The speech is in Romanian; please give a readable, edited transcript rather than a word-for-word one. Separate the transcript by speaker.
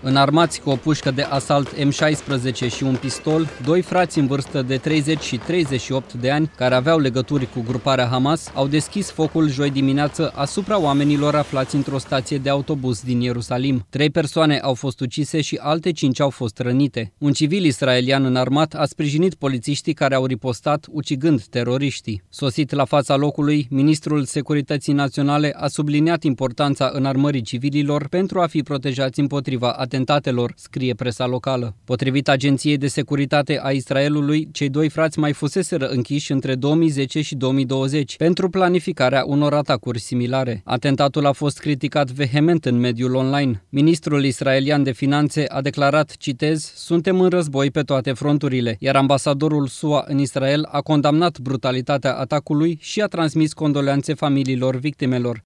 Speaker 1: Înarmați cu o pușcă de asalt M16 și un pistol, doi frați în vârstă de 30 și 38 de ani, care aveau legături cu gruparea Hamas, au deschis focul joi dimineață asupra oamenilor aflați într-o stație de autobuz din Ierusalim. 3 persoane au fost ucise și alte 5 au fost rănite. Un civil israelian înarmat a sprijinit polițiștii care au ripostat, ucigând teroriștii. Sosit la fața locului, ministrul Securității Naționale a subliniat importanța înarmării civililor pentru a fi protejați împotriva atentatelor, scrie presa locală. Potrivit Agenției de Securitate a Israelului, cei 2 frați mai fuseseră închiși între 2010 și 2020 pentru planificarea unor atacuri similare. Atentatul a fost criticat vehement în mediul online. Ministrul israelian de Finanțe a declarat, citez, "Suntem în război pe toate fronturile", iar ambasadorul SUA în Israel a condamnat brutalitatea atacului și a transmis condoleanțe familiilor victimelor.